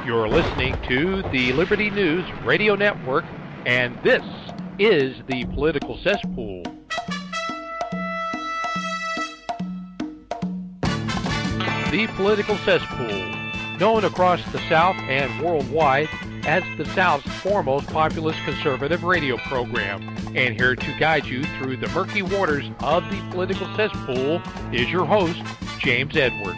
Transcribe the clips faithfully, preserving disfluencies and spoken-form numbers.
You're listening to the Liberty News Radio Network, and this is the Political Cesspool. The Political Cesspool, known across the South and worldwide as the South's foremost populist conservative radio program. And here to guide you through the murky waters of the Political Cesspool is your host, James Edwards.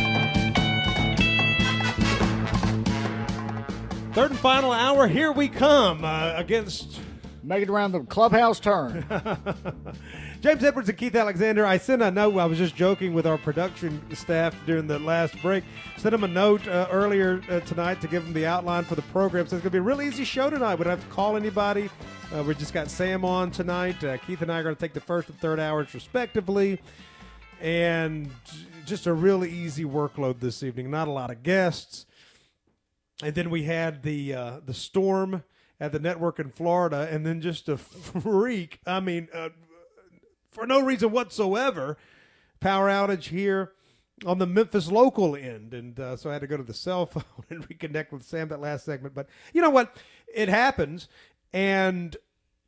Third and final hour, here we come uh, against... Make it around the clubhouse turn. James Edwards and Keith Alexander. I sent a note. I was just joking with our production staff during the last break. Sent them a note uh, earlier uh, tonight to give them the outline for the program. So it's going to be a real easy show tonight. We don't have to call anybody. Uh, we just got Sam on tonight. Uh, Keith and I are going to take the first and third hours respectively. And just a really easy workload this evening. Not a lot of guests. And then we had the uh, the storm at the network in Florida, and then just a freak, I mean, uh, for no reason whatsoever, power outage here on the Memphis local end. And uh, so I had to go to the cell phone and reconnect with Sam that last segment. But you know what? It happens. And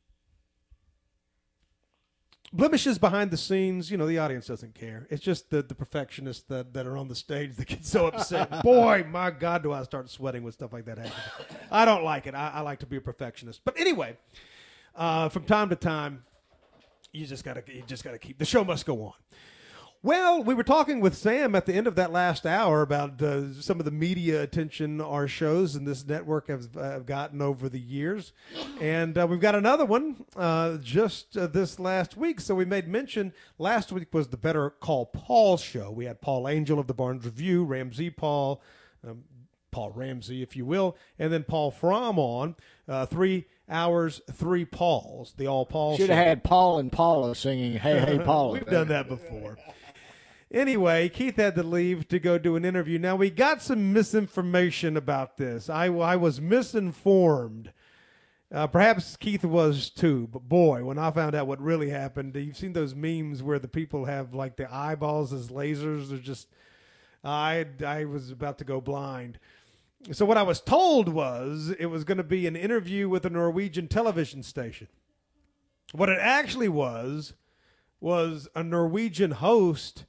blemishes behind the scenes, you know, the audience doesn't care. It's just the, the perfectionists that, that are on the stage that get so upset. Boy, my God, do I start sweating when stuff like that happens. I don't like it. I, I like to be a perfectionist. But anyway, uh, from time to time, you just gotta you just gotta keep the show must go on. Well, we were talking with Sam at the end of that last hour about uh, some of the media attention our shows and this network have, uh, have gotten over the years. And uh, we've got another one uh, just uh, this last week. So we made mention, last week was the Better Call Paul show. We had Paul Angel of the Barnes Review, Ramsey Paul, um, Paul Ramsey, if you will, and then Paul Fromm on. Uh, three hours, three Pauls, the all Paul show. Should have had Paul and Paula singing Hey, Hey, Paula. We've done that before. Anyway, Keith had to leave to go do an interview. Now, we got some misinformation about this. I, I was misinformed. Uh, perhaps Keith was too, but boy, when I found out what really happened, you've seen those memes where the people have like the eyeballs as lasers. They're just, I, I was about to go blind. So what I was told was it was going to be an interview with a Norwegian television station. What it actually was, was a Norwegian host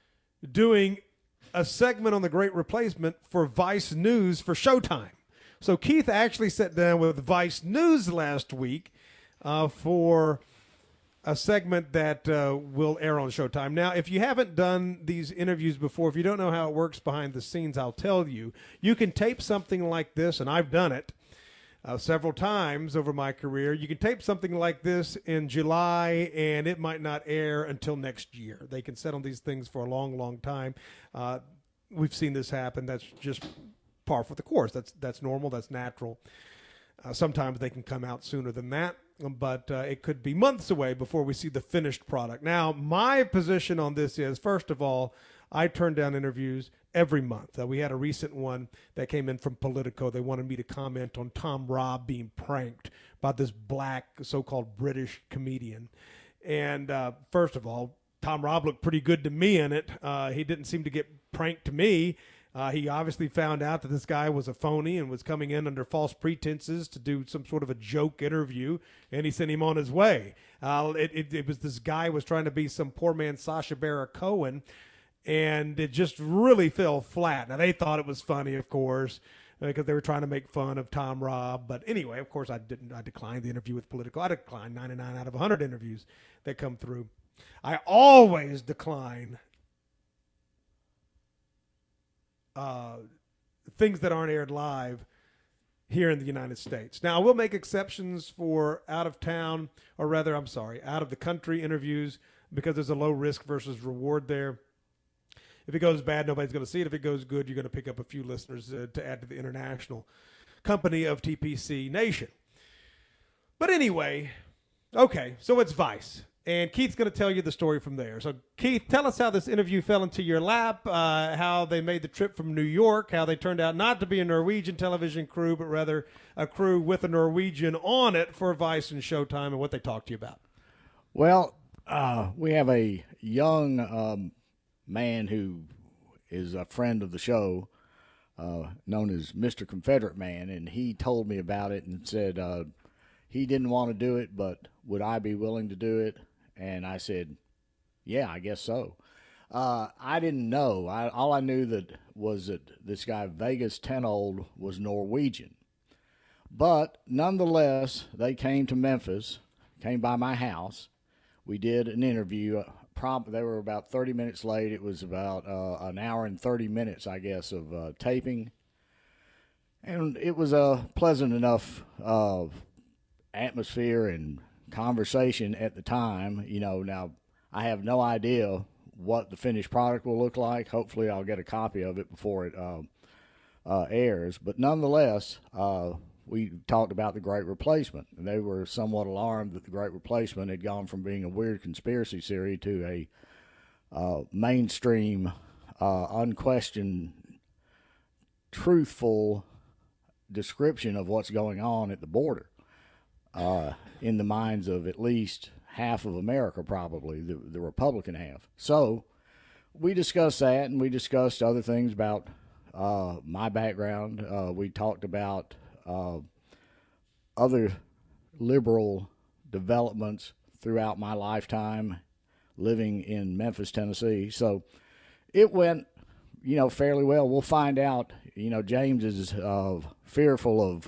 doing a segment on the Great Replacement for Vice News for Showtime. So Keith actually sat down with Vice News last week uh, for a segment that uh, will air on Showtime. Now, if you haven't done these interviews before, if you don't know how it works behind the scenes, I'll tell you. You can tape something like this, and I've done it uh, several times over my career. You can tape something like this in July, and it might not air until next year. They can sit on these things for a long, long time. Uh, we've seen this happen. That's just par for the course. That's that's normal. That's natural. Uh, sometimes they can come out sooner than that, but uh, it could be months away before we see the finished product. Now, my position on this is, first of all, I turn down interviews every month. Uh, we had a recent one that came in from Politico. They wanted me to comment on Tom Robb being pranked by this black so-called British comedian. And uh, first of all, Tom Robb looked pretty good to me in it. Uh, he didn't seem to get pranked to me. Uh, he obviously found out that this guy was a phony and was coming in under false pretenses to do some sort of a joke interview, and he sent him on his way. Uh, it, it, it was this guy was trying to be some poor man Sacha Baron Cohen, and it just really fell flat. Now, they thought it was funny, of course, because uh, they were trying to make fun of Tom Robb. But anyway, of course, I didn't. I declined the interview with Politico. I declined ninety-nine out of one hundred interviews that come through. I always decline Uh, things that aren't aired live here in the United States. Now, I will make exceptions for out of town, or rather, I'm sorry, out of the country interviews, because there's a low risk versus reward there. If it goes bad, nobody's going to see it. If it goes good, you're going to pick up a few listeners uh, to add to the international company of T P C Nation. But anyway, okay, so it's Vice. And Keith's going to tell you the story from there. So, Keith, tell us how this interview fell into your lap, uh, how they made the trip from New York, how they turned out not to be a Norwegian television crew, but rather a crew with a Norwegian on it for Vice and Showtime, and what they talked to you about. Well, uh, we have a young um, man who is a friend of the show uh, known as Mister Confederate Man, and he told me about it and said uh, he didn't want to do it, but would I be willing to do it? And I said, yeah, I guess so. Uh, I didn't know. I, all I knew that was that this guy Vegas Tenold was Norwegian. But nonetheless, they came to Memphis, came by my house. We did an interview. Uh, prob- they were about thirty minutes late. It was about uh, an hour and thirty minutes, I guess, of uh, taping. And it was a pleasant enough uh, atmosphere and conversation at the time. You know, now I have no idea what the finished product will look like. Hopefully I'll get a copy of it before it uh, uh, airs. But nonetheless, uh, we talked about The Great Replacement. And they were somewhat alarmed that The Great Replacement had gone from being a weird conspiracy theory to a uh, mainstream, uh, unquestioned, truthful description of what's going on at the border uh, in the minds of at least half of America, probably, the, the Republican half. So we discussed that, and we discussed other things about uh, my background. Uh, we talked about uh, other liberal developments throughout my lifetime living in Memphis, Tennessee. So it went, you know, fairly well. We'll find out. You know, James is uh, fearful of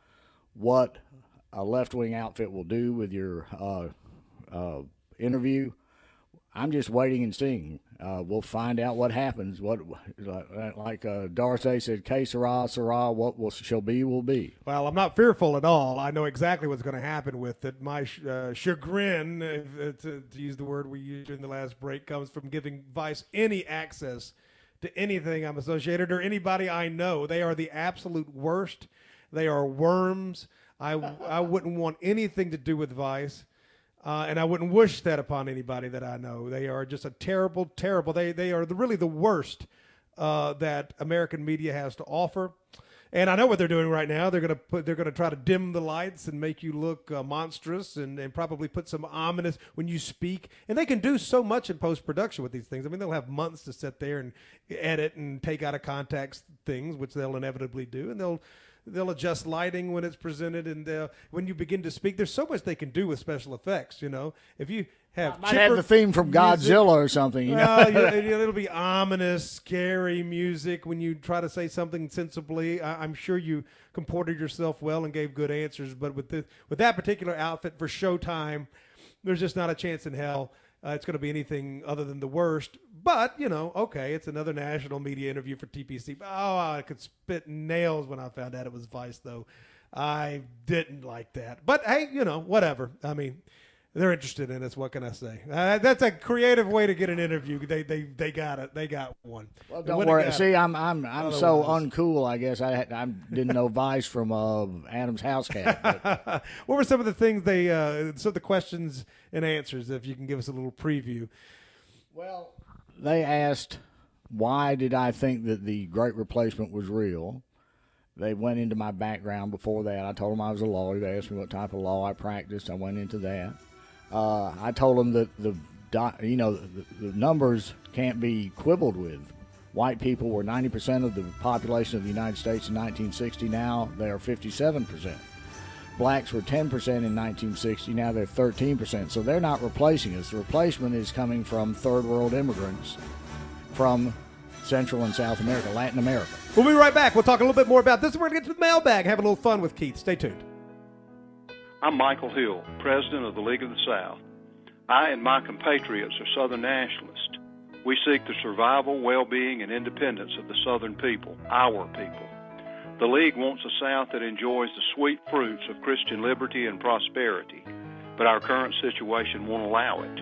what a left-wing outfit will do with your uh, uh, interview. I'm just waiting and seeing. Uh, we'll find out what happens. What, like uh, Darcy said, "Que sera, sera. What will shall be, will be." Well, I'm not fearful at all. I know exactly what's going to happen with it. My uh, chagrin, if, to, to use the word we used in the last break, comes from giving Vice any access to anything I'm associated or anybody I know. They are the absolute worst. They are worms. I, I wouldn't want anything to do with Vice. Uh, and I wouldn't wish that upon anybody that I know. They are just a terrible, terrible. They they are the, really the worst uh, that American media has to offer. And I know what they're doing right now. They're gonna put. They're gonna try to dim the lights and make you look uh, monstrous, and, and probably put some ominous when you speak. And they can do so much in post production with these things. I mean, they'll have months to sit there and edit and take out of context things, which they'll inevitably do, and they'll. They'll adjust lighting when it's presented, and when you begin to speak, there's so much they can do with special effects. You know, if you have I might have the theme from music, Godzilla or something. You well, know, you, it'll be ominous, scary music when you try to say something sensibly. I, I'm sure you comported yourself well and gave good answers, but with the with that particular outfit for Showtime, there's just not a chance in hell. Uh, it's going to be anything other than the worst. But, you know, okay, it's another national media interview for T P C. Oh, I could spit nails when I found out it was Vice, though. I didn't like that. But, hey, you know, whatever. I mean, they're interested in us. What can I say? Uh, that's a creative way to get an interview. They they they got it. They got one. Well, don't worry. See, I'm I'm I'm Otherwise. so uncool. I guess I I didn't know Vice from uh, Adam's House Cat. But. What were some of the things they? Uh, some of the questions and answers, if you can give us a little preview. Well, they asked, why did I think that the Great Replacement was real? They went into my background before that. I told them I was a lawyer. They asked me what type of law I practiced. I went into that. Uh, I told them that the you know the, the numbers can't be quibbled with. White people were ninety percent of the population of the United States in nineteen sixty. Now they are fifty-seven percent. Blacks were ten percent in nineteen sixty. Now they're thirteen percent. So they're not replacing us. The replacement is coming from third world immigrants from Central and South America, Latin America. We'll be right back. We'll talk a little bit more about this. We're going to get to the mailbag, have a little fun with Keith. Stay tuned. I'm Michael Hill, president of the League of the South. I and my compatriots are Southern nationalists. We seek the survival, well-being, and independence of the Southern people, our people. The League wants a South that enjoys the sweet fruits of Christian liberty and prosperity, but our current situation won't allow it.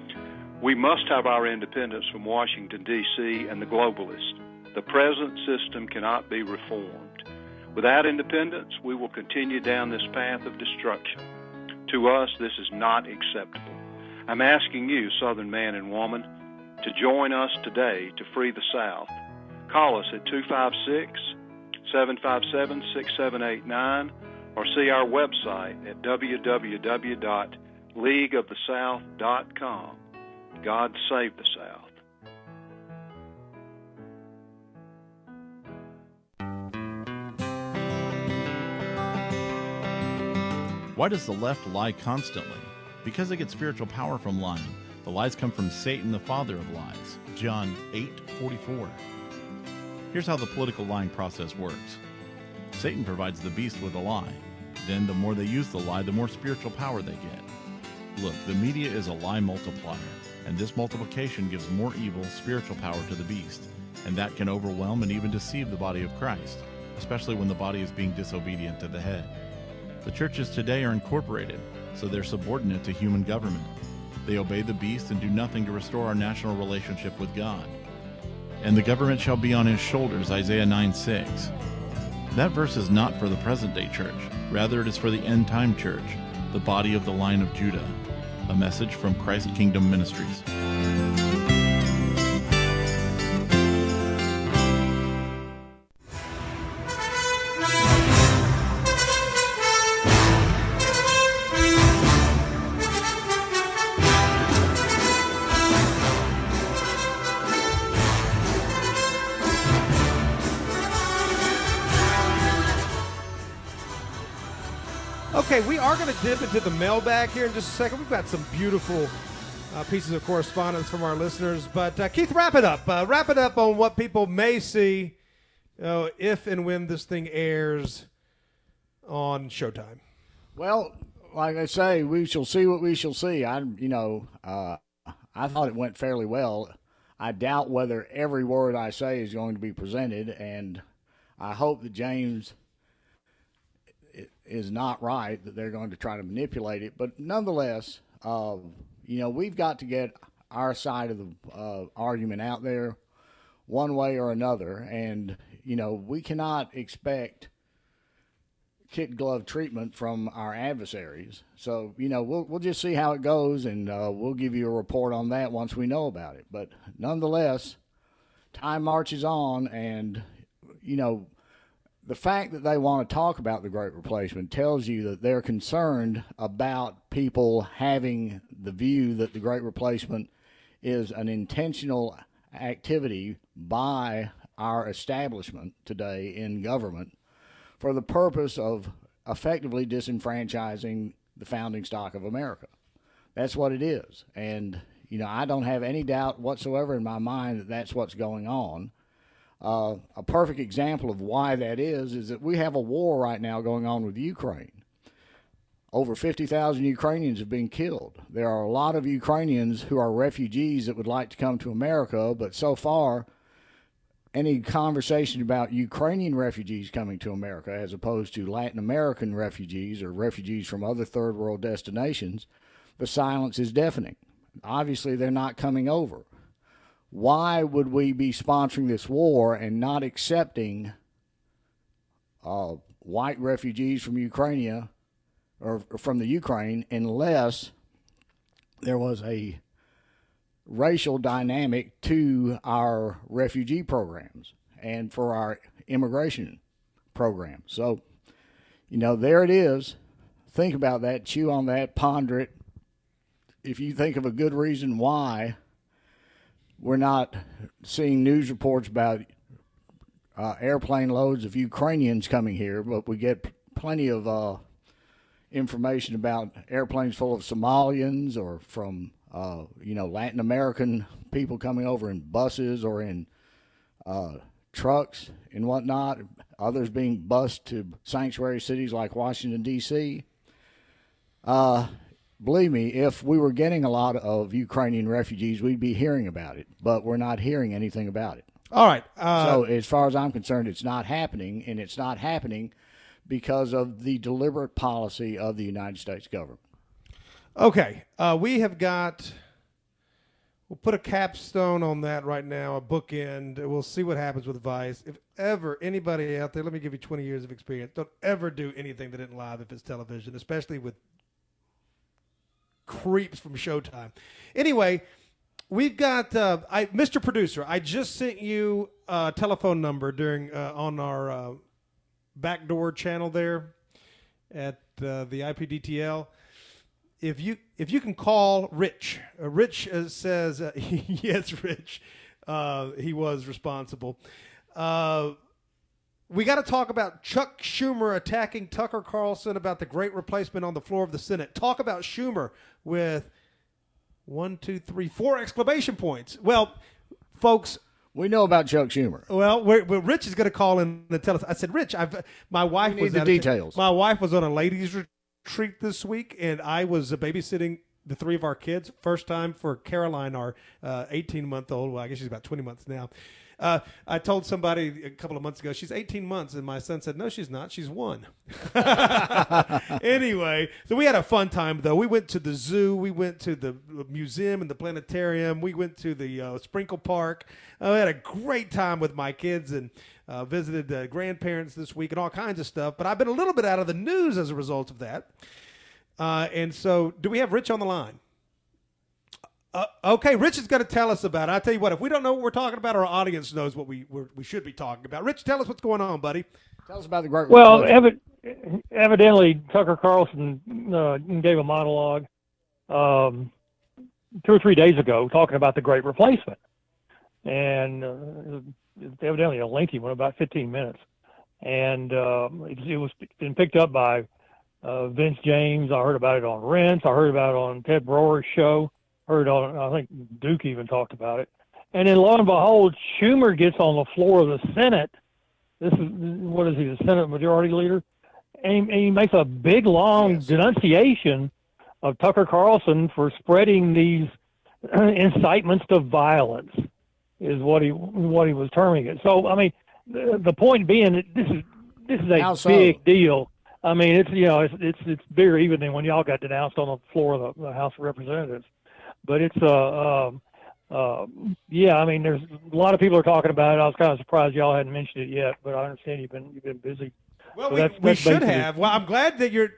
We must have our independence from Washington, D C and the globalists. The present system cannot be reformed. Without independence, we will continue down this path of destruction. To us, this is not acceptable. I'm asking you, Southern man and woman, to join us today to free the South. Call us at two five six, seven five seven, six seven eight nine or see our website at w w w dot league of the south dot com. God save the South. Why does the left lie constantly? Because they get spiritual power from lying. The lies come from Satan, the father of lies. John eight forty-four. Here's how the political lying process works. Satan provides the beast with a lie. Then the more they use the lie, the more spiritual power they get. Look, the media is a lie multiplier, and this multiplication gives more evil spiritual power to the beast, and that can overwhelm and even deceive the body of Christ, especially when the body is being disobedient to the head. The churches today are incorporated, so they're subordinate to human government. They obey the beast and do nothing to restore our national relationship with God. And the government shall be on his shoulders, Isaiah nine six. That verse is not for the present-day church. Rather, it is for the end-time church, the body of the line of Judah. A message from Christ Kingdom Ministries. Okay, we are going to dip into the mailbag here in just a second. We've got some beautiful uh, pieces of correspondence from our listeners. But, uh, Keith, wrap it up. Uh, wrap it up on what people may see uh, if and when this thing airs on Showtime. Well, like I say, we shall see what we shall see. I, you know, uh, I thought it went fairly well. I doubt whether every word I say is going to be presented, and I hope that James is not right, that they're going to try to manipulate it. But nonetheless, uh, you know, we've got to get our side of the uh, argument out there one way or another. And, you know, we cannot expect kid glove treatment from our adversaries. So, you know, we'll we'll just see how it goes, and uh, we'll give you a report on that once we know about it. But nonetheless, time marches on, and, you know, the fact that they want to talk about the Great Replacement tells you that they're concerned about people having the view that the Great Replacement is an intentional activity by our establishment today in government for the purpose of effectively disenfranchising the founding stock of America. That's what it is. And, you know, I don't have any doubt whatsoever in my mind that that's what's going on. Uh, a perfect example of why that is is that we have a war right now going on with Ukraine. Over fifty thousand Ukrainians have been killed. There are a lot of Ukrainians who are refugees that would like to come to America, but so far, any conversation about Ukrainian refugees coming to America as opposed to Latin American refugees or refugees from other third world destinations, the silence is deafening. Obviously, they're not coming over. Why would we be sponsoring this war and not accepting uh, white refugees from Ukraine or, or from the Ukraine unless there was a racial dynamic to our refugee programs and for our immigration programs? So, you know, there it is. Think about that, chew on that, ponder it. If you think of a good reason why we're not seeing news reports about uh, airplane loads of Ukrainians coming here, but we get plenty of uh, information about airplanes full of Somalians or from, uh, you know, Latin American people coming over in buses or in uh, trucks and whatnot, others being bused to sanctuary cities like Washington, D C Uh, believe me, if we were getting a lot of Ukrainian refugees, we'd be hearing about it, but we're not hearing anything about it. All right. Uh, so as far as I'm concerned, it's not happening, and it's not happening because of the deliberate policy of the United States government. Okay. Uh, we have got, we'll put a capstone on that right now, a bookend. We'll see what happens with Vice. If ever anybody out there, let me give you twenty years of experience, don't ever do anything that isn't live if it's television, especially with creeps from Showtime. Anyway, we've got uh, I, Mister Producer. I just sent you a telephone number during uh, on our uh, backdoor channel there at uh, the I P D T L. If you if you can call Rich, uh, Rich uh, says uh, yes, Rich. Uh, he was responsible. Uh, we got to talk about Chuck Schumer attacking Tucker Carlson about the great replacement on the floor of the Senate. Talk about Schumer with one, two, three, four exclamation points. Well, folks, we know about Chuck Schumer. Well, we're, we're, Rich is going to call in and tell us. I said, Rich, I've my wife we was need the details. My wife was on a ladies' retreat this week, and I was uh, babysitting the three of our kids. First time for Caroline, our eighteen-month-old. Uh, well, I guess she's about twenty months now. Uh, I told somebody a couple of months ago, she's eighteen months, and my son said, no, she's not. She's one. Anyway, so we had a fun time, though. We went to the zoo. We went to the museum and the planetarium. We went to the uh, Sprinkle Park. Uh, we had a great time with my kids and uh, visited uh, grandparents this week and all kinds of stuff. But I've been a little bit out of the news as a result of that. Uh, and so do we have Rich on the line? Uh, okay, Rich is going to tell us about it. I'll tell you what, if we don't know what we're talking about, our audience knows what we we're, we should be talking about. Rich, tell us what's going on, buddy. Tell us about the great Well, evi- evidently, Tucker Carlson uh, gave a monologue um, two or three days ago talking about the great replacement. And uh, evidently a lengthy one, about fifteen minutes. And uh, it, it was been picked up by uh, Vince James. I heard about it on Rents. I heard about it on Ted Broer's show. Heard on, I think Duke even talked about it. And then lo and behold, Schumer gets on the floor of the Senate. This is, what is he, the Senate Majority Leader? And he, and he makes a big, long yes. denunciation of Tucker Carlson for spreading these incitements to violence, is what he what he was terming it. So, I mean, the, the point being that this is this is a How so? big deal. I mean, it's you know it's it's it's bigger even than when y'all got denounced on the floor of the, the House of Representatives. But it's uh, um, uh, yeah. I mean, there's a lot of people are talking about it. I was kind of surprised y'all hadn't mentioned it yet, but I understand you've been you've been busy. Well, so we, that's, we that's should basically... have. Well, I'm glad that you're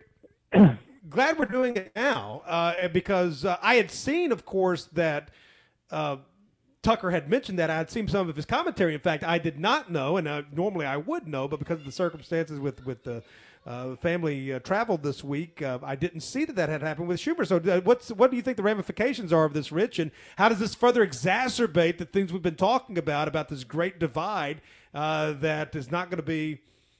glad we're doing it now uh, because uh, I had seen, of course, that uh, Tucker had mentioned that. I had seen some of his commentary. In fact, I did not know, and uh, normally I would know, but because of the circumstances with with the uh, family uh, traveled this week, uh, I didn't see that that had happened with Schumer. So, uh, what's what do you think the ramifications are of this, Rich, and how does this further exacerbate the things we've been talking about about this great divide uh, that is not going to be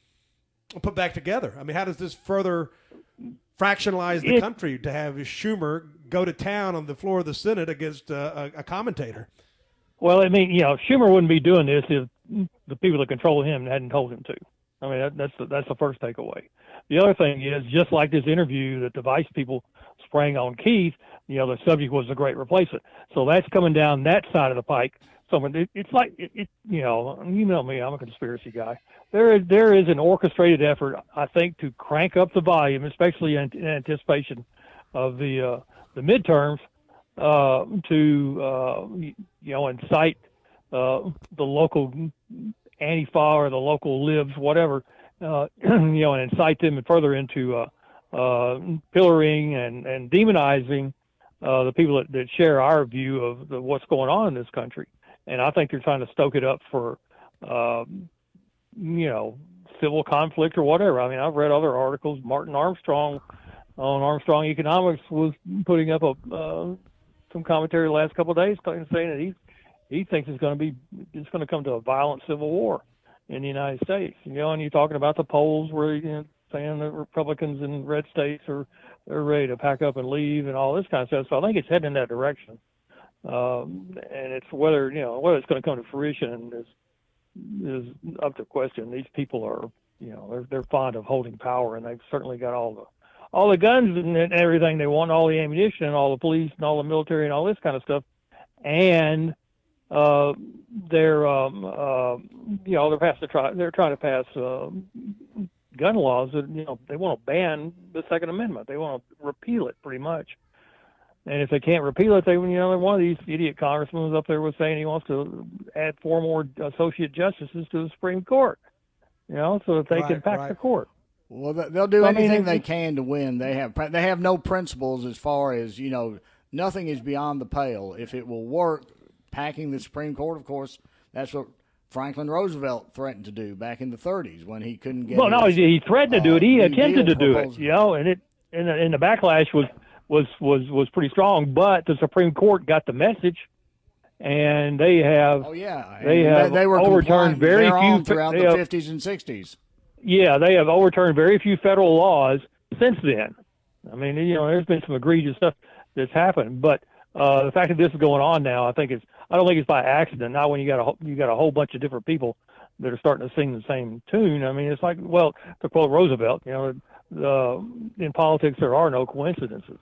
put back together? I mean, how does this further fractionalize the it, country to have Schumer go to town on the floor of the Senate against uh, a, a commentator? Well, I mean, you know, Schumer wouldn't be doing this if the people that control him hadn't told him to. I mean, that, that's the, that's the first takeaway. The other thing is, just like this interview that the Vice people sprang on Keith, you know, the subject was the great replacement. So that's coming down that side of the pike. So it, it's like, it, it, you know, you know me, I'm a conspiracy guy. There is there is an orchestrated effort, I think, to crank up the volume, especially in, in anticipation of the uh, the midterms, uh, to uh, you know incite uh, the local Antifa or the local libs, whatever, uh, you know, and incite them further into uh, uh, pillaring and and demonizing uh, the people that, that share our view of the, what's going on in this country. And I think they're trying to stoke it up for, um, you know, civil conflict or whatever. I mean, I've read other articles. Martin Armstrong on Armstrong Economics was putting up a uh, some commentary the last couple of days, saying that he he thinks it's going to be it's going to come to a violent civil war in the United States. You know, and you're talking about the polls where you know, saying that Republicans in red states are they're ready to pack up and leave and all this kind of stuff. So I think it's heading in that direction. Um, and it's whether, you know, whether it's going to come to fruition is, is up to question. These people are, you know, they're, they're fond of holding power, and they've certainly got all the, all the guns and everything they want, all the ammunition and all the police and all the military and all this kind of stuff. And, uh, they're, um, uh, you know, they're pass to try, they're trying to pass, uh, gun laws that, you know, they want to ban the Second Amendment. They want to repeal it pretty much. And if they can't repeal it, they, you know, one of these idiot congressmen was up there was saying he wants to add four more associate justices to the Supreme Court, you know, so that they right, can pack right. the court. Well, they'll do I anything mean, they can to win. They have they have no principles as far as, you know, nothing is beyond the pale. If it will work, packing the Supreme Court, of course, that's what Franklin Roosevelt threatened to do back in the thirties when he couldn't get. Well, no, his, he threatened to do it. He uh, attempted to do proposal. it, you know, and it and the, and the backlash was. was was was pretty strong, but the Supreme Court got the message and they have Oh yeah, they and have they, they were overturned very few few throughout they the have, fifties and sixties. Yeah, they have overturned very few federal laws since then. I mean, you know, there's been some egregious stuff that's happened, but uh, the fact that this is going on now, I think it's I don't think it's by accident. Not when you got a you got a whole bunch of different people that are starting to sing the same tune. I mean, it's like, well, to quote Roosevelt, you know, uh, in politics there are no coincidences.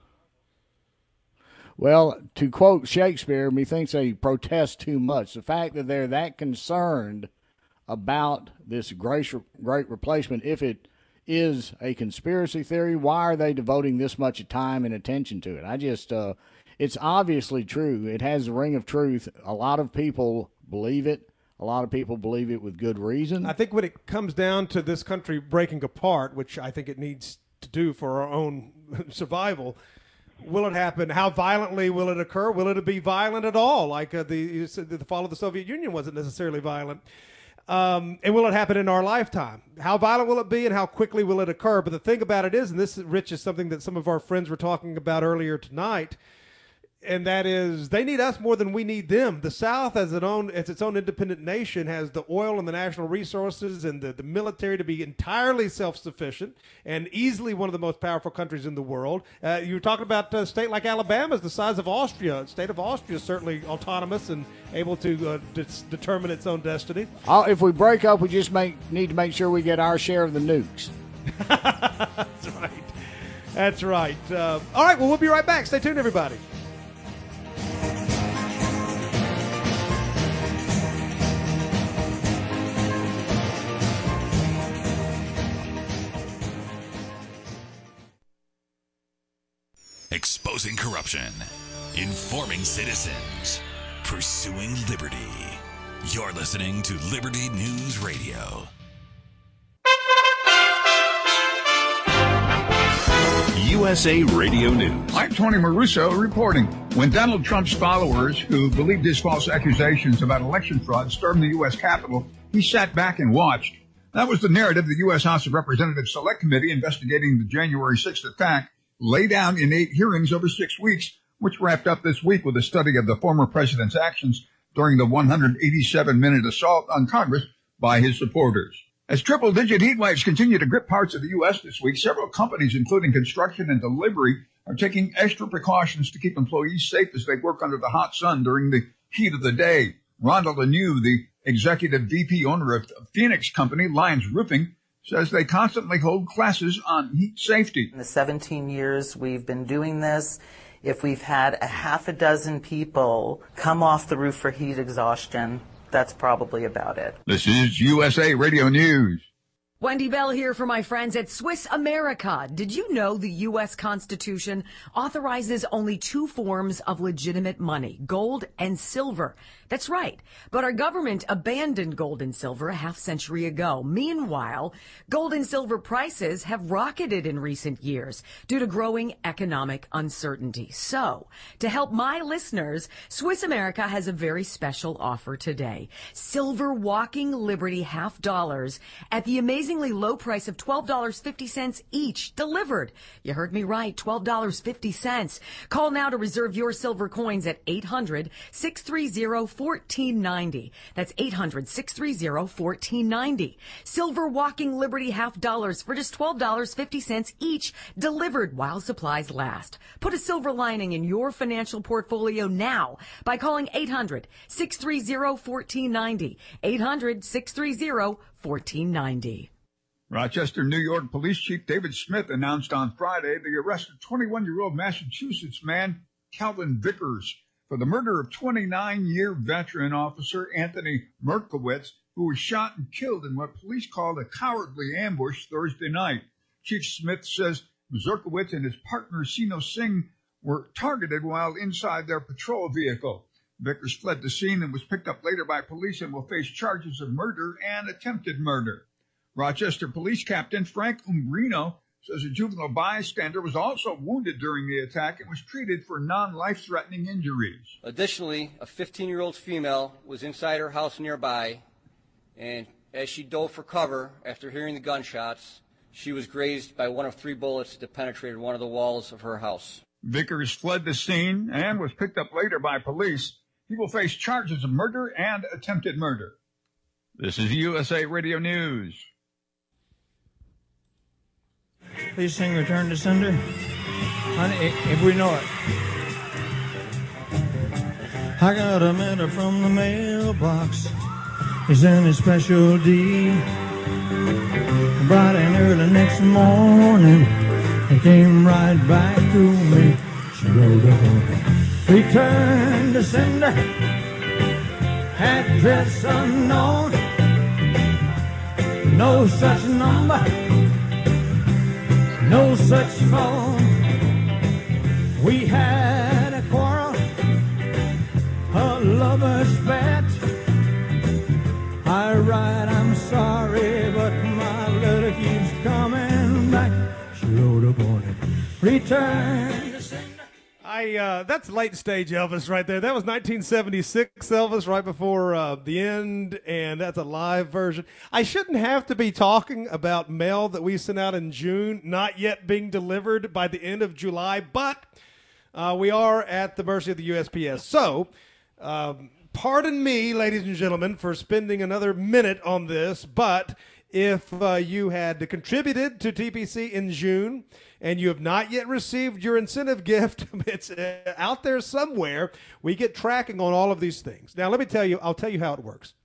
Well, to quote Shakespeare, methinks they protest too much. The fact that they're that concerned about this great, great replacement, if it is a conspiracy theory, why are they devoting this much time and attention to it? I just, uh, it's obviously true. It has the ring of truth. A lot of people believe it. A lot of people believe it with good reason. I think when it comes down to this country breaking apart, which I think it needs to do for our own survival, will it happen? How violently will it occur? Will it be violent at all? Like uh, the, you said the fall of the Soviet Union wasn't necessarily violent. Um, and will it happen in our lifetime? How violent will it be and how quickly will it occur? But the thing about it is, and this, Rich, is something that some of our friends were talking about earlier tonight, and that is they need us more than we need them. The South, as its own, as its own independent nation, has the oil and the natural resources and the, the military to be entirely self-sufficient and easily one of the most powerful countries in the world. Uh, you were talking about a state like Alabama is the size of Austria. The state of Austria is certainly autonomous and able to uh, de- determine its own destiny. Uh, if we break up, we just make, need to make sure we get our share of the nukes. That's right. That's right. Uh, all right, well, we'll be right back. Stay tuned, everybody. Exposing corruption, informing citizens, pursuing liberty. You're listening to Liberty News Radio. U S A Radio News. I'm Tony Maruso reporting. When Donald Trump's followers, who believed his false accusations about election fraud, stormed the U S Capitol, he sat back and watched. That was the narrative the U S House of Representatives Select Committee investigating the January sixth attack laid out in eight hearings over six weeks, which wrapped up this week with a study of the former president's actions during the one hundred eighty-seven minute assault on Congress by his supporters. As triple-digit heat waves continue to grip parts of the U S this week, several companies, including construction and delivery, are taking extra precautions to keep employees safe as they work under the hot sun during the heat of the day. Rhonda Laniu, the executive V P owner of Phoenix company Lyons Roofing, says they constantly hold classes on heat safety. In the seventeen years we've been doing this, if we've had a half a dozen people come off the roof for heat exhaustion, that's probably about it. This is U S A Radio News. Wendy Bell here for my friends at Swiss America. Did you know the U S Constitution authorizes only two forms of legitimate money, gold and silver? That's right. But our government abandoned gold and silver a half century ago. Meanwhile, gold and silver prices have rocketed in recent years due to growing economic uncertainty. So, to help my listeners, Swiss America has a very special offer today. Silver Walking Liberty half dollars at the amazingly low price of twelve dollars and fifty cents each, delivered. You heard me right, twelve dollars and fifty cents. Call now to reserve your silver coins at eight hundred, six three zero, one four nine zero. That's eight hundred, six three zero, one four nine zero. Silver Walking Liberty half dollars for just twelve dollars and fifty cents each, delivered while supplies last. Put a silver lining in your financial portfolio now by calling eight hundred, six three zero, one four nine zero. eight hundred, six three zero, one four nine zero. Rochester, New York Police Chief David Smith announced on Friday the arrest of twenty-one-year-old Massachusetts man Calvin Vickers for the murder of twenty-nine-year veteran officer Anthony Merkowitz, who was shot and killed in what police called a cowardly ambush Thursday night. Chief Smith says Merkowitz and his partner Sino Singh were targeted while inside their patrol vehicle. Vickers fled the scene and was picked up later by police and will face charges of murder and attempted murder. Rochester Police Captain Frank Umbrino says a juvenile bystander was also wounded during the attack and was treated for non-life-threatening injuries. Additionally, a fifteen-year-old female was inside her house nearby, and as she dove for cover after hearing the gunshots, she was grazed by one of three bullets that penetrated one of the walls of her house. Vickers fled the scene and was picked up later by police. He will face charges of murder and attempted murder. This is U S A Radio News. Please sing Return to Sender. Honey, if we know it. I got a letter from the mailbox. It's in his special deed. Bright and early next morning, it came right back to me. She wrote up on it. Return to sender. Address unknown. No such number. No such phone. We had a quarrel, a lover's bet. I write, I'm sorry, but my letter keeps coming back. She wrote up on it. Return to sender. I uh, that's late stage Elvis right there. That was nineteen seventy-six Elvis, right before uh, the end, and that's a live version. I shouldn't have to be talking about mail that we sent out in June, not yet being delivered by the end of July, but uh, we are at the mercy of the U S P S. So, um, pardon me, ladies and gentlemen, for spending another minute on this, but if uh, you had contributed to T P C in June and you have not yet received your incentive gift, it's uh, out there somewhere. We get tracking on all of these things. Now, let me tell you, I'll tell you how it works.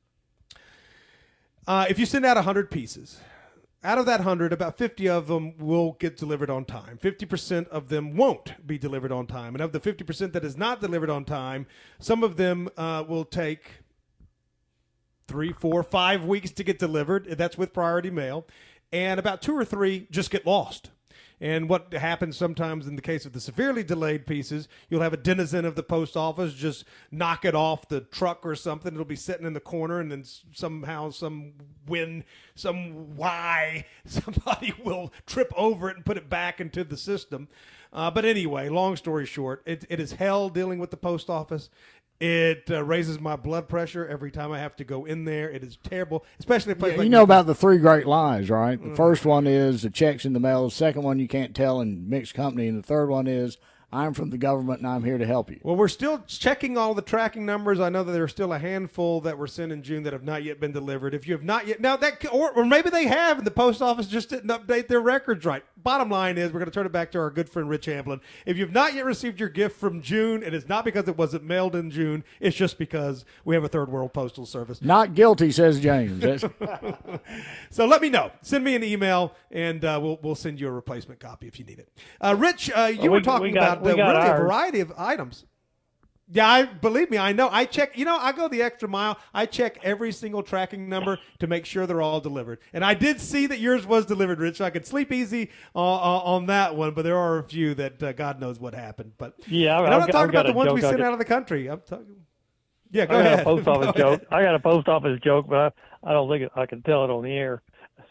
Uh, if you send out one hundred pieces, out of that one hundred, about fifty of them will get delivered on time. fifty percent of them won't be delivered on time. And of the fifty percent that is not delivered on time, some of them uh, will take three, four, five weeks to get delivered. That's with priority mail. And about two or three just get lost. And what happens sometimes in the case of the severely delayed pieces, you'll have a denizen of the post office just knock it off the truck or something. It'll be sitting in the corner, and then somehow, some win, some why, somebody will trip over it and put it back into the system. Uh, but anyway, long story short, it, it is hell dealing with the post office. It uh, raises my blood pressure every time I have to go in there. It is terrible, especially if yeah, like you know about the three great lies, right? The mm. first one is the check's in the mail. The second one you can't tell in mixed company, and the third one is I'm from the government and I'm here to help you. Well, we're still checking all the tracking numbers. I know that there are still a handful that were sent in June that have not yet been delivered. If you have not yet, now that, or, or maybe they have, and the post office just didn't update their records right. Bottom line is, we're going to turn it back to our good friend Rich Hamblin. If you've not yet received your gift from June, it is not because it wasn't mailed in June. It's just because we have a third world postal service. Not guilty, says James. So let me know. Send me an email, and uh, we'll we'll send you a replacement copy if you need it. Uh, Rich, uh, you well, were we, talking we got, about uh, really ours. a variety of items. Yeah, I believe me, I know. I check, you know, I go the extra mile. I check every single tracking number to make sure they're all delivered. And I did see that yours was delivered, Rich. So I could sleep easy uh, uh, on that one, but there are a few that uh, God knows what happened. But yeah, and I'm not I've, talking I've about the ones we sent just, out of the country. I'm talking. Yeah, go I ahead. Got a post office joke. I got a post office joke, but I, I don't think I can tell it on the air.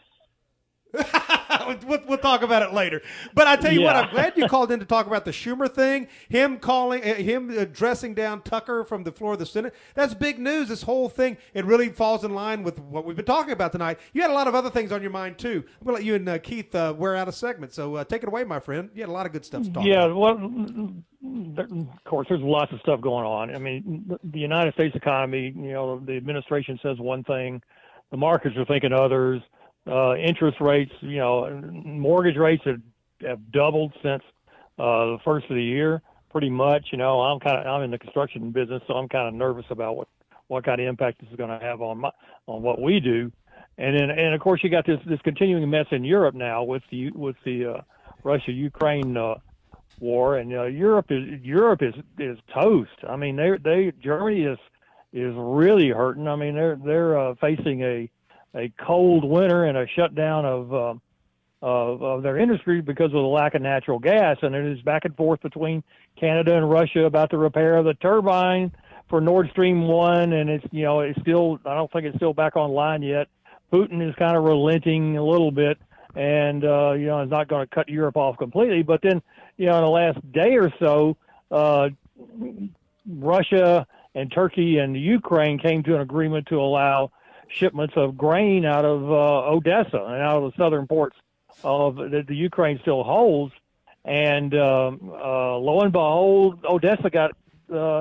we'll, we'll talk about it later. But I tell you yeah. what, I'm glad you called in to talk about the Schumer thing. Him calling, uh, him uh, dressing down Tucker from the floor of the Senate. That's big news. This whole thing, it really falls in line with what we've been talking about tonight. You had a lot of other things on your mind too. I'm gonna let you and uh, Keith uh, wear out a segment. So uh, take it away, my friend. You had a lot of good stuff to talk yeah, about. well, there, of course, there's lots of stuff going on. I mean, the, the United States economy. You know, the administration says one thing, the markets are thinking others. Uh, interest rates, you know, mortgage rates have, have doubled since uh, the first of the year, pretty much. You know, I'm kind of I'm in the construction business, so I'm kind of nervous about what, what kind of impact this is going to have on my on what we do. And then, and of course, you got this this continuing mess in Europe now with the with the uh, Russia-Ukraine uh, war, and uh, Europe is Europe is is toast. I mean, they they Germany is is really hurting. I mean, they're they're uh, facing a a cold winter and a shutdown of, uh, of of their industry because of the lack of natural gas, and it is back and forth between Canada and Russia about the repair of the turbine for Nord Stream one, and it's you know it's still I don't think it's still back online yet. Putin is kind of relenting a little bit, and uh, you know is not going to cut Europe off completely. But then you know in the last day or so, uh, Russia and Turkey and Ukraine came to an agreement to allow shipments of grain out of uh, Odessa and out of the southern ports of the, the Ukraine still holds. And um, uh, lo and behold, Odessa got uh,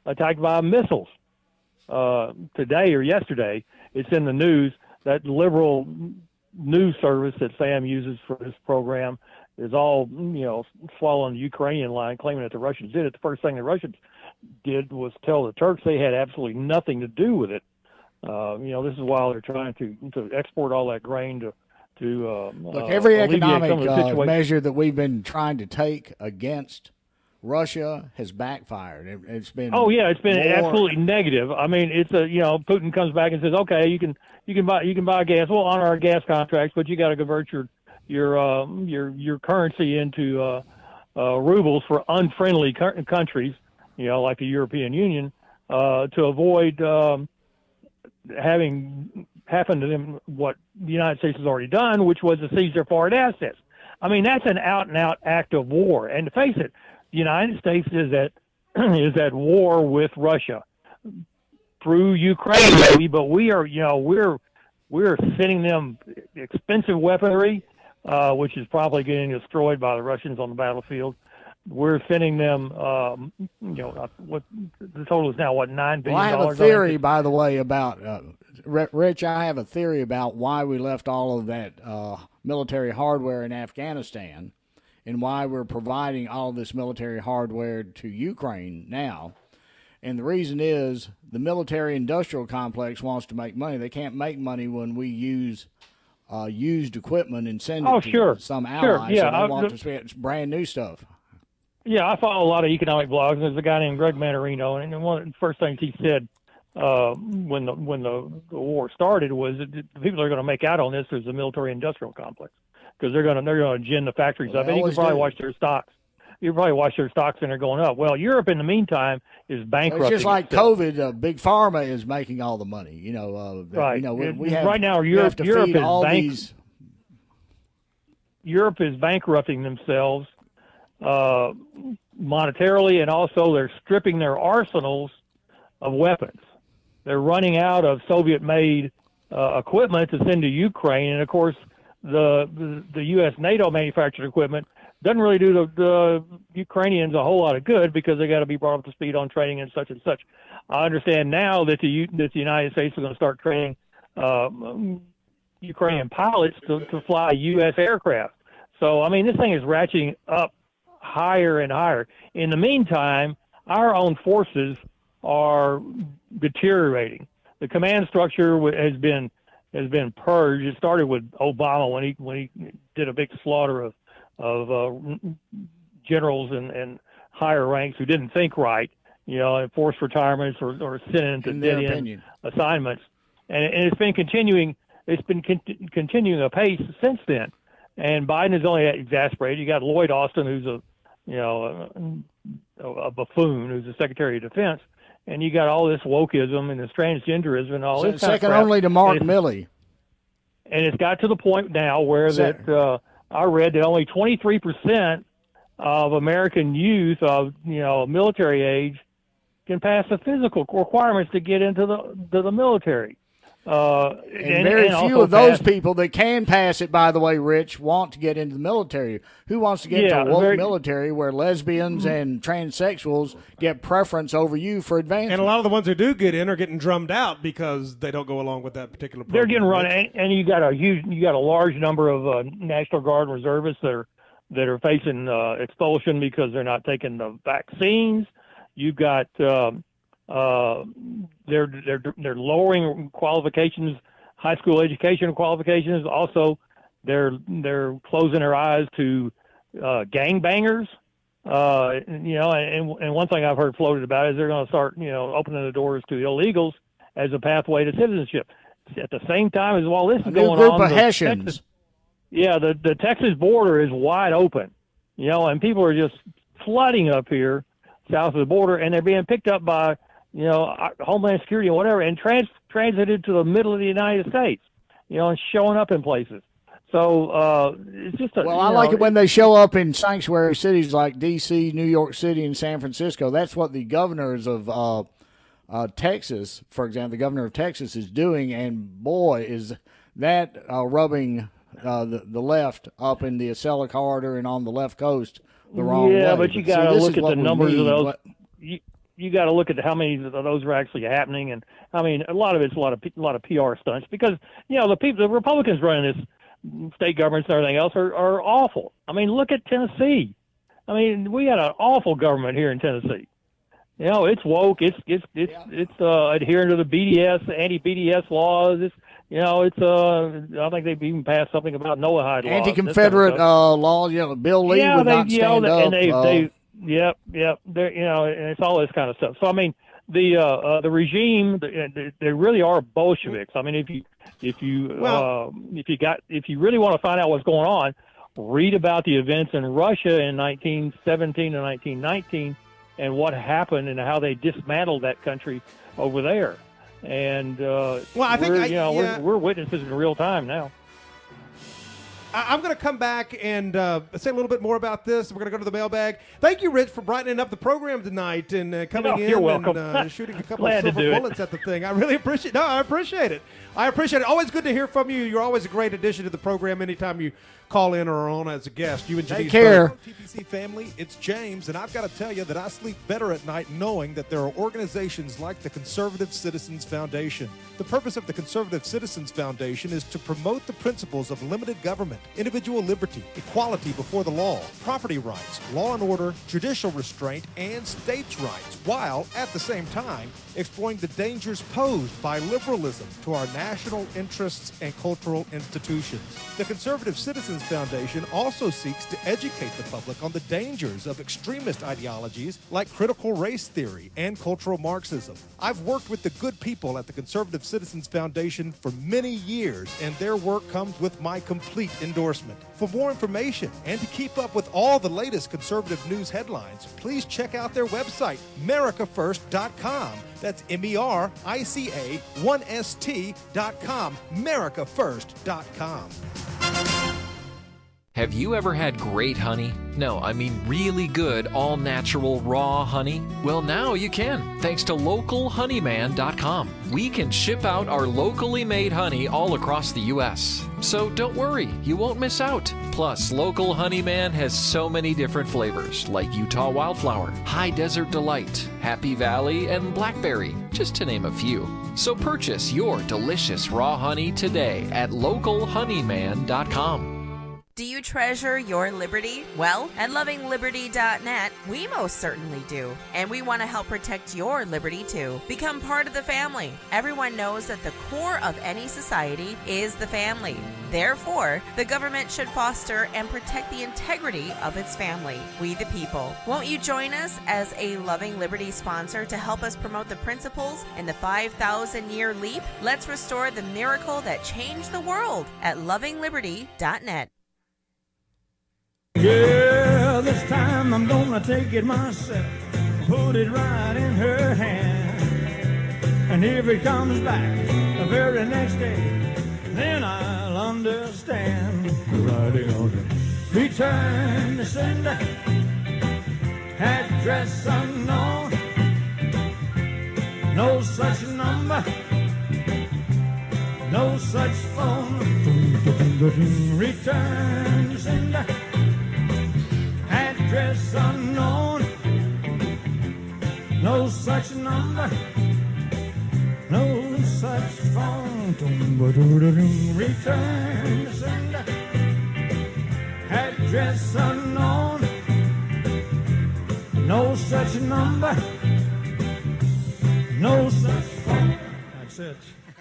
attacked by missiles uh, today or yesterday. It's in the news. That liberal news service that Sam uses for this program is all, you know, swallowing the Ukrainian line, claiming that the Russians did it. The first thing the Russians did was tell the Turks they had absolutely nothing to do with it. Uh, you know, this is while they're trying to to export all that grain to to um, look, uh, every alleviate economic some of the uh, situation. measure that we've been trying to take against Russia has backfired. It, it's been Oh yeah, it's been more, absolutely negative. I mean, it's a you know, Putin comes back and says, okay, you can you can buy you can buy gas. We'll honor our gas contracts, but you got to convert your your um, your your currency into uh, uh, rubles for unfriendly co- countries, you know, like the European Union, uh, to avoid um, having happen to them what the United States has already done, which was to seize their foreign assets. I mean, that's an out and out act of war. And to face it, the United States is at is at war with Russia through Ukraine, maybe, but we are, you know, we're we're sending them expensive weaponry, uh, which is probably getting destroyed by the Russians on the battlefield. We're sending them, um, you know, what the total is now, what, nine billion well, I dollars? have a theory, by the way, about uh, Rich. I have a theory about why we left all of that uh, military hardware in Afghanistan, and why we're providing all this military hardware to Ukraine now. And the reason is the military-industrial complex wants to make money. They can't make money when we use uh, used equipment and send Oh, it to sure. some Sure, allies. yeah, So they I- want the- to spend brand new stuff. Yeah, I follow a lot of economic blogs. There's a guy named Greg Manarino, and one of the first things he said uh, when the when the, the war started was that the people that are going to make out on this is the military-industrial complex, because they're going to they're going to gin the factories Well, up, they and you can always probably do. watch their stocks. You can probably watch their stocks, and they're going up. Well, Europe in the meantime is So bankrupting. it's just like itself. COVID. Uh, Big Pharma is making all the money. You know, uh, that- Right. You know, we, It- we have right now, we Europe- have to Europe feed is all bank- these. Europe is bankrupting themselves uh, monetarily, and also they're stripping their arsenals of weapons. They're running out of Soviet-made uh, equipment to send to Ukraine, and of course, the the, the U S NATO manufactured equipment doesn't really do the, the Ukrainians a whole lot of good, because they got to be brought up to speed on training and such and such. I understand now that the U- that the United States is going to start training uh, Ukrainian pilots to, to fly U S aircraft. So, I mean, this thing is ratcheting up higher and higher. In the meantime, our own forces are deteriorating. The command structure w- has been has been purged. It started with Obama when he when he did a big slaughter of of uh, generals and, and higher ranks who didn't think right, you know, and forced retirements or, or sent into In their dead-end opinion. assignments. And, and it's been continuing. It's been con- continuing apace since then. And Biden is only exasperated. You got Lloyd Austin, who's a, you know, a, a buffoon, who's the Secretary of Defense, and you got all this wokeism and this transgenderism and all Se- this kind of second crap. only to Mark And it's- Milley. And it's got to the point now where Sec- that uh, I read that only twenty-three percent of American youth of you know military age can pass the physical requirements to get into the to the military. Uh, And, very and few also of those pass- people that can pass it, by the way, Rich, want to get into the military. Who wants to get Yeah, into a woke very- military where lesbians and transsexuals get preference over you for advancement? And a lot of the ones who do get in are getting drummed out because they don't go along with that particular program. They're getting run, right? and, and you got a huge, you got a large number of uh, National Guard reservists that are that are facing uh, expulsion because they're not taking the vaccines. You've got um, uh, they're they're they're lowering qualifications, high school education qualifications. Also, they're they're closing their eyes to uh, gangbangers. Uh, you know, and and one thing I've heard floated about is they're going to start, you know, opening the doors to illegals as a pathway to citizenship. At the same time as while this is a going new group on, of the Hessians. Texas, yeah, the the Texas border is wide open, you know, and people are just flooding up here south of the border, and they're being picked up by, you know, Homeland Security and whatever, and trans transited to the middle of the United States, you know, and showing up in places. So uh, it's just a, Well, you I know, like it when they show up in sanctuary cities like D C, New York City, and San Francisco. That's what the governors of uh, uh, Texas, for example, the governor of Texas is doing, and boy, is that uh, rubbing uh, the, the left up in the Acela corridor and on the left coast the wrong way. yeah, but you see, got to this look is at what the we numbers need. of those. What- You, you got to look at how many of those are actually happening, and I mean, a lot of it's a lot of a lot of P R stunts because you know the people, the Republicans running this state governments and everything else are, are awful. I mean, look at Tennessee. I mean, we got an awful government here in Tennessee. You know, it's woke. It's it's it's yeah. it's uh, adhering to the B D S, anti-B D S laws. It's you know, it's uh, I think they've even passed something about Noahide laws. Anti-Confederate kind of uh, laws. You know, Bill Lee yeah, would they, not you stand know, up. And they, uh, they, yep, yep. They're, you know, and it's all this kind of stuff. So I mean, the uh, uh, the regime, they, they really are Bolsheviks. I mean, if you if you well, uh, if you got if you really want to find out what's going on, read about the events in Russia in nineteen seventeen and nineteen nineteen. And what happened and how they dismantled that country over there. And uh, well, I think we're, I, you know, yeah. we're, we're witnesses in real time now. I, I'm going to come back and uh, say a little bit more about this. We're going to go to the mailbag. Thank you, Rich, for brightening up the program tonight and uh, coming oh, in you're welcome. and uh, shooting a couple Glad of silver bullets it. at the thing. I really appreciate. No, I appreciate it. I appreciate it. Always good to hear from you. You're always a great addition to the program. Anytime you call in or are on as a guest, you and Janice. Take care. Hello, T P C family, it's James, and I've got to tell you that I sleep better at night knowing that there are organizations like the Conservative Citizens Foundation. The purpose of the Conservative Citizens Foundation is to promote the principles of limited government, individual liberty, equality before the law, property rights, law and order, judicial restraint, and states' rights, while, at the same time, exploring the dangers posed by liberalism to our national interests and cultural institutions. The Conservative Citizens Foundation also seeks to educate the public on the dangers of extremist ideologies like critical race theory and cultural Marxism. I've worked with the good people at the Conservative Citizens Foundation for many years, and their work comes with my complete endorsement. For more information and to keep up with all the latest conservative news headlines, please check out their website, Merica First dot com. That's M E R I C A one S T dot com, Merica First dot com. Have you ever had great honey? No, I mean really good, all-natural, raw honey? Well, now you can, thanks to local honeyman dot com. We can ship out our locally made honey all across the U S So don't worry, you won't miss out. Plus, Local Honeyman has so many different flavors, like Utah Wildflower, High Desert Delight, Happy Valley, and Blackberry, just to name a few. So purchase your delicious raw honey today at local honeyman dot com. Do you treasure your liberty? Well, at loving liberty dot net, we most certainly do. And we want to help protect your liberty too. Become part of the family. Everyone knows that the core of any society is the family. Therefore, the government should foster and protect the integrity of its family, we the people. Won't you join us as a Loving Liberty sponsor to help us promote the principles in the five thousand year leap? Let's restore the miracle that changed the world at loving liberty dot net. Yeah, this time I'm gonna take it myself, put it right in her hand. And if it comes back the very next day, then I'll understand. Riding on it, return to sender, address unknown, no such number, no such phone. Return to sender, address unknown, no such number, no such phone. Return to sender, address unknown, no such number, no such phone. That's it.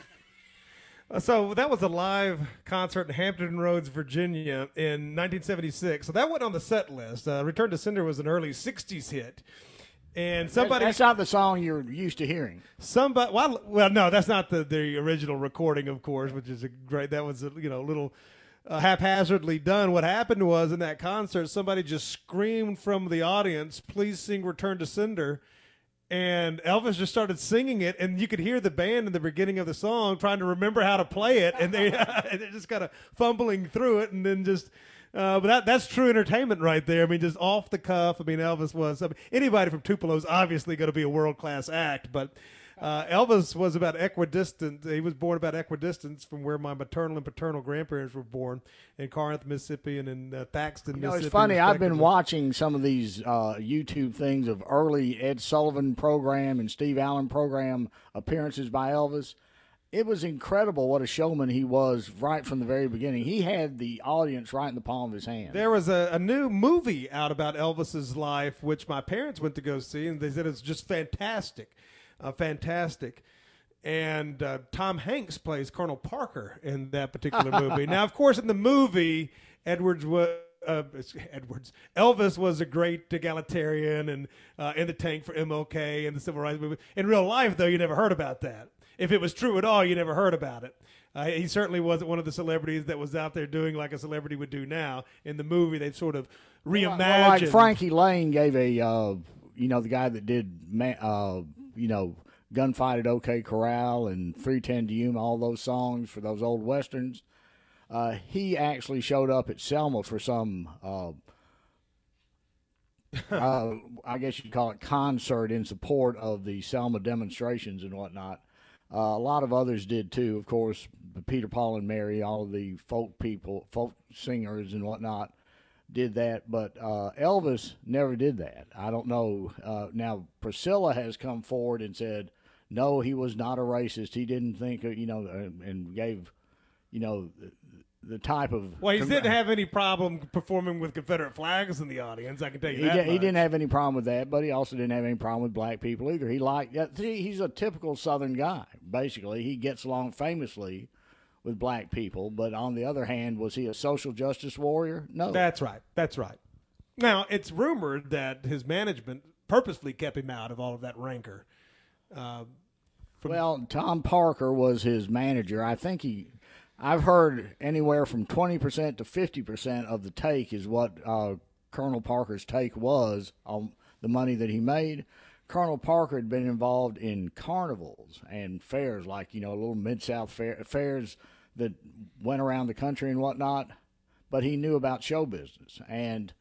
So that was a live concert in Hampton Roads, Virginia in nineteen seventy-six. So that went on the set list. Uh, Return to Sender was an early sixties hit. And somebody That's not the song you're used to hearing. Somebody well, well no, that's not the, the original recording, of course, which is a great that was a, you know, a little uh, haphazardly done. What happened was in that concert somebody just screamed from the audience, "Please sing Return to Sender." And Elvis just started singing it, and you could hear the band in the beginning of the song trying to remember how to play it, and they they're just kind of fumbling through it, and then just. Uh, but that that's true entertainment right there. I mean, just off the cuff. I mean, Elvis was. I mean, anybody from Tupelo's obviously going to be a world class act, but Uh, Elvis was about equidistant. He was born about equidistance from where my maternal and paternal grandparents were born in Corinth, Mississippi, and in uh, Thaxton, You know, Mississippi. it's funny. I've been respectively. watching some of these uh, YouTube things of early Ed Sullivan program and Steve Allen program appearances by Elvis. It was incredible what a showman he was right from the very beginning. He had the audience right in the palm of his hand. There was a, a new movie out about Elvis's life, which my parents went to go see, and they said it's just fantastic, uh, fantastic. And uh, Tom Hanks plays Colonel Parker in that particular movie. Now, of course, in the movie, Edwards was. Uh, Edwards. Elvis was a great egalitarian and uh, in the tank for M L K and the Civil Rights Movement. In real life, though, you never heard about that. If it was true at all, you never heard about it. Uh, he certainly wasn't one of the celebrities that was out there doing like a celebrity would do now. In the movie, they've sort of reimagined. Well, like Frankie Lane gave a, uh, you know, the guy that did, uh, you know, Gunfight at OK Corral and three ten to Yuma, all those songs for those old Westerns. Uh, he actually showed up at Selma for some, uh, uh, I guess you'd call it concert in support of the Selma demonstrations and whatnot. Uh, a lot of others did too, of course. Peter, Paul, and Mary, all of the folk people, folk singers and whatnot, did that. But uh, Elvis never did that. I don't know. Uh, now Priscilla has come forward and said, no, he was not a racist. He didn't think, you know, and gave, you know. The type of well, he didn't have any problem performing with Confederate flags in the audience. I can tell you he, that. did, he much. didn't have any problem with that, but he also didn't have any problem with black people either. He liked see, he's a typical Southern guy. Basically, he gets along famously with black people. But on the other hand, was he a social justice warrior? No. That's right. That's right. Now it's rumored that his management purposely kept him out of all of that rancor. Uh, well, Tom Parker was his manager. I think he. I've heard anywhere from twenty percent to fifty percent of the take is what uh, Colonel Parker's take was on the money that he made. Colonel Parker had been involved in carnivals and fairs, like, you know, little Mid-South fair, fairs that went around the country and whatnot, but he knew about show business. And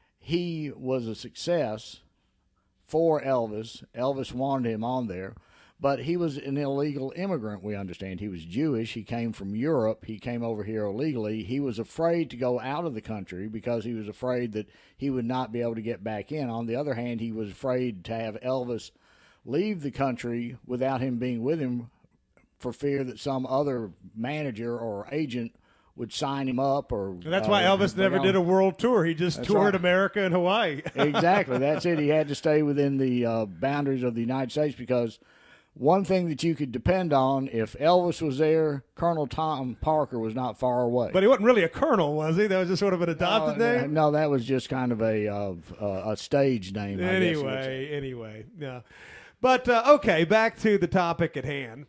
he was a success for Elvis. Elvis wanted him on there. But he was an illegal immigrant, we understand. He was Jewish. He came from Europe. He came over here illegally. He was afraid to go out of the country because he was afraid that he would not be able to get back in. On the other hand, he was afraid to have Elvis leave the country without him being with him for fear that some other manager or agent would sign him up. Or and that's why uh, Elvis never did a world tour. He just toured right. America and Hawaii. Exactly. That's it. He had to stay within the uh, boundaries of the United States because one thing that you could depend on, if Elvis was there, Colonel Tom Parker was not far away. But he wasn't really a colonel, was he? That was just sort of an adopted no, name? No, that was just kind of a uh, uh, a stage name. Anyway, anyway, yeah. But, uh, okay, back to the topic at hand.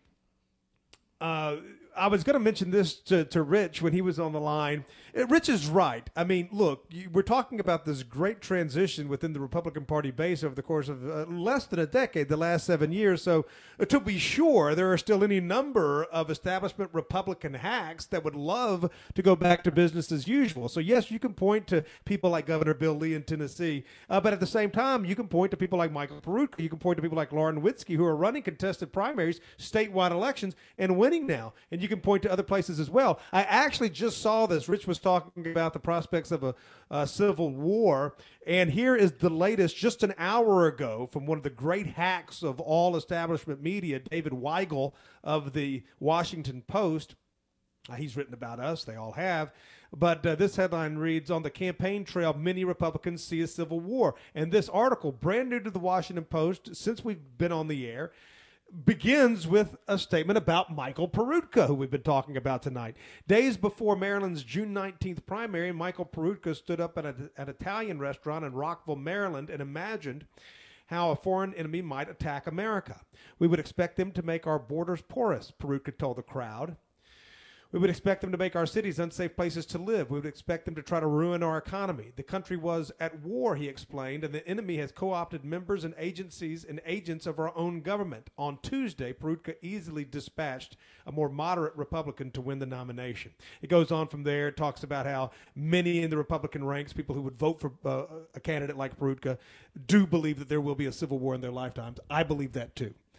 Uh, I was going to mention this to, to Rich when he was on the line. Rich is right. I mean, look, you, we're talking about this great transition within the Republican Party base over the course of uh, less than a decade, the last seven years. So uh, to be sure, there are still any number of establishment Republican hacks that would love to go back to business as usual. So, yes, you can point to people like Governor Bill Lee in Tennessee. Uh, but at the same time, you can point to people like Michael Peroutka. You can point to people like Lauren Witzke, who are running contested primaries, statewide elections, and winning now. And you can point to other places as well. I actually just saw this. Rich was talking about the prospects of a, a civil war, and here is the latest just an hour ago from one of the great hacks of all establishment media, David Weigel of the Washington Post. Uh, he's written about us. They all have. But uh, this headline reads, on the campaign trail, many Republicans see a civil war. And this article, brand new to the Washington Post, since we've been on the air, begins with a statement about Michael Peroutka, who we've been talking about tonight. Days before Maryland's June nineteenth primary, Michael Peroutka stood up at a, an Italian restaurant in Rockville, Maryland, and imagined how a foreign enemy might attack America. We would expect them to make our borders porous, Peroutka told the crowd. We would expect them to make our cities unsafe places to live. We would expect them to try to ruin our economy. The country was at war, he explained, and the enemy has co-opted members and agencies and agents of our own government. On Tuesday, Peroutka easily dispatched a more moderate Republican to win the nomination. It goes on from there. It talks about how many in the Republican ranks, people who would vote for uh, a candidate like Peroutka, do believe that there will be a civil war in their lifetimes. I believe that too.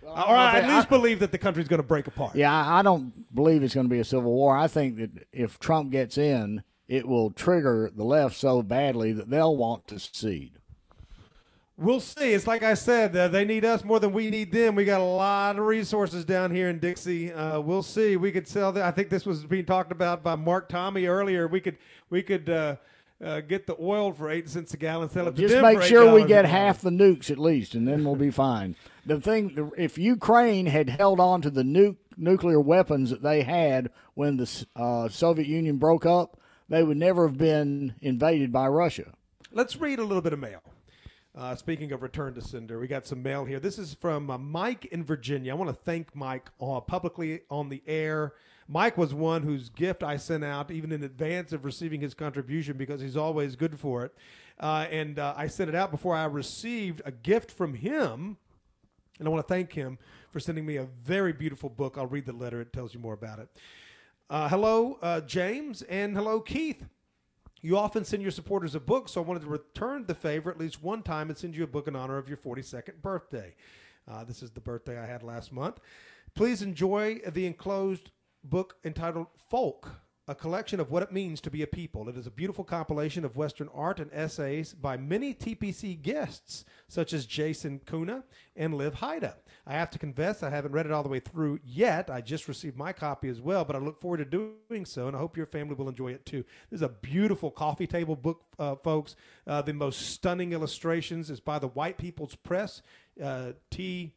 Or I at least I, believe that the country's going to break apart. Yeah, I, I don't believe it's going to be a civil war. I think that if Trump gets in, it will trigger the left so badly that they'll want to secede. We'll see. It's like I said, uh, they need us more than we need them. We got a lot of resources down here in Dixie. Uh, we'll see. We could sell that. I think this was being talked about by Mark Tommy earlier. We could we could uh, uh, get the oil for eight cents a gallon, sell it to Just them make for sure we eight get dollars half the nukes at least, and then we'll be fine. The thing, if Ukraine had held on to the nuke, nuclear weapons that they had when the uh, Soviet Union broke up, they would never have been invaded by Russia. Let's read a little bit of mail. Uh, speaking of return to sender, we got some mail here. This is from uh, Mike in Virginia. I want to thank Mike uh, publicly on the air. Mike was one whose gift I sent out even in advance of receiving his contribution because he's always good for it. Uh, and uh, I sent it out before I received a gift from him. And I want to thank him for sending me a very beautiful book. I'll read the letter. It tells you more about it. Uh, hello, uh, James, and hello, Keith. You often send your supporters a book, so I wanted to return the favor at least one time and send you a book in honor of your forty-second birthday. Uh, this is the birthday I had last month. Please enjoy the enclosed book entitled Folk, a collection of what it means to be a people. It is a beautiful compilation of Western art and essays by many T P C guests, such as Jason Kuna and Liv Haida. I have to confess I haven't read it all the way through yet. I just received my copy as well, but I look forward to doing so, and I hope your family will enjoy it too. This is a beautiful coffee table book, uh, folks. Uh, the most stunning illustrations is by the White People's Press. Uh, T.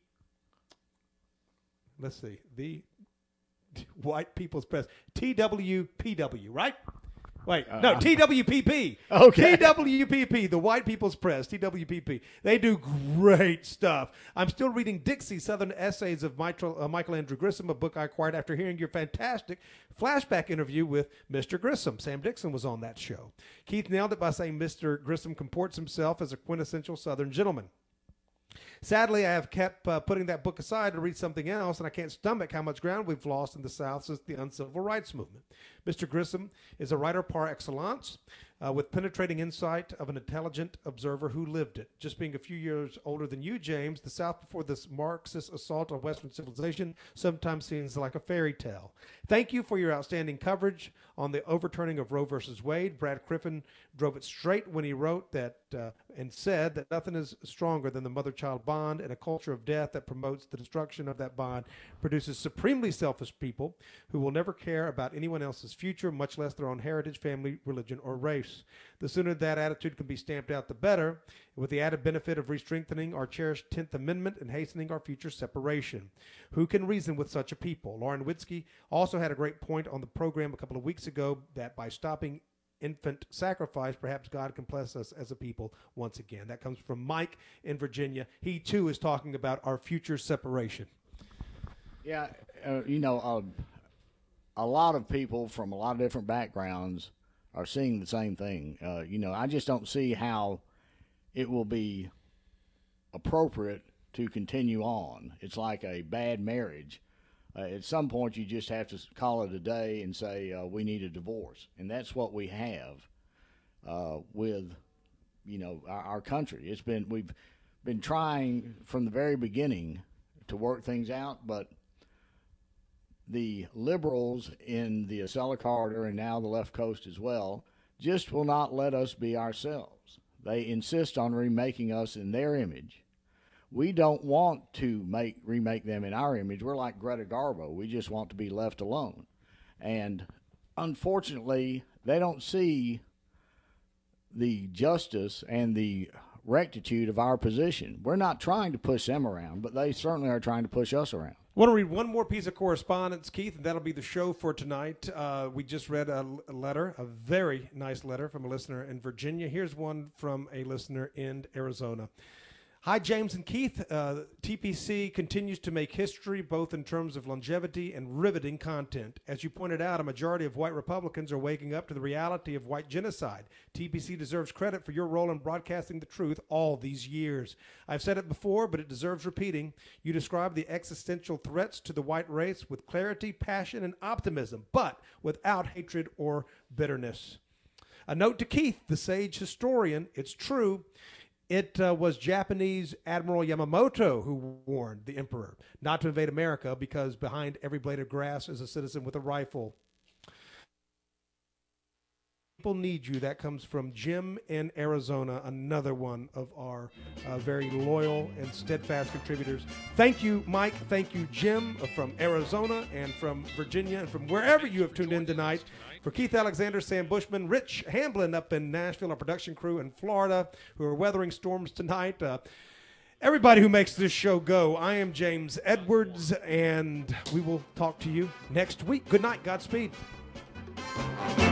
Let's see. The White People's Press. T W P W, right? Wait, uh, no, T W P P. Okay. T W P P, the White People's Press, T W P P. They do great stuff. I'm still reading Dixie, Southern Essays of Michael, uh, Michael Andrew Grissom, a book I acquired after hearing your fantastic flashback interview with Mister Grissom. Sam Dixon was on that show. Keith nailed it by saying Mister Grissom comports himself as a quintessential Southern gentleman. Sadly, I have kept uh, putting that book aside to read something else, and I can't stomach how much ground we've lost in the South since the uncivil rights movement. Mister Grissom is a writer par excellence, uh, with penetrating insight of an intelligent observer who lived it. Just being a few years older than you, James, the South before this Marxist assault on Western civilization sometimes seems like a fairy tale. Thank you for your outstanding coverage on the overturning of Roe versus Wade. Brad Griffin drove it straight when he wrote that uh, and said that nothing is stronger than the mother-child bond, and a culture of death that promotes the destruction of that bond produces supremely selfish people who will never care about anyone else's future, much less their own heritage, family, religion, or race. The sooner that attitude can be stamped out, the better, with the added benefit of re-strengthening our cherished tenth Amendment and hastening our future separation. Who can reason with such a people? Lauren Witzke also had a great point on the program a couple of weeks ago that by stopping infant sacrifice, perhaps God can bless us as a people once again. That comes from Mike in Virginia. He, too, is talking about our future separation. Yeah, uh, you know, uh, a lot of people from a lot of different backgrounds are seeing the same thing. Uh, you know, I just don't see how it will be appropriate to continue on. It's like a bad marriage. Uh, at some point, you just have to call it a day and say, uh, we need a divorce. And that's what we have uh, with, you know, our, our country. It's been, we've been trying from the very beginning to work things out, but the liberals in the Acela corridor and now the left coast as well just will not let us be ourselves. They insist on remaking us in their image. We don't want to make remake them in our image. We're like Greta Garbo. We just want to be left alone. And unfortunately, they don't see the justice and the rectitude of our position. We're not trying to push them around, but they certainly are trying to push us around. I want to read one more piece of correspondence, Keith, and that'll be the show for tonight. Uh, we just read a, a letter, a very nice letter from a listener in Virginia. Here's one from a listener in Arizona. Hi, James and Keith. Uh, T P C continues to make history both in terms of longevity and riveting content. As you pointed out, a majority of white Republicans are waking up to the reality of white genocide. T P C deserves credit for your role in broadcasting the truth all these years. I've said it before, but it deserves repeating. You describe the existential threats to the white race with clarity, passion, and optimism, but without hatred or bitterness. A note to Keith, the sage historian, it's true. It uh, was Japanese Admiral Yamamoto who warned the emperor not to invade America because behind every blade of grass is a citizen with a rifle. People need you. That comes from Jim in Arizona, another one of our uh, very loyal and steadfast contributors. Thank you, Mike. Thank you, Jim, uh, from Arizona and from Virginia and from wherever you have tuned in tonight. For Keith Alexander, Sam Bushman, Rich Hamblin up in Nashville, our production crew in Florida who are weathering storms tonight. Uh, everybody who makes this show go, I am James Edwards, and we will talk to you next week. Good night. Godspeed.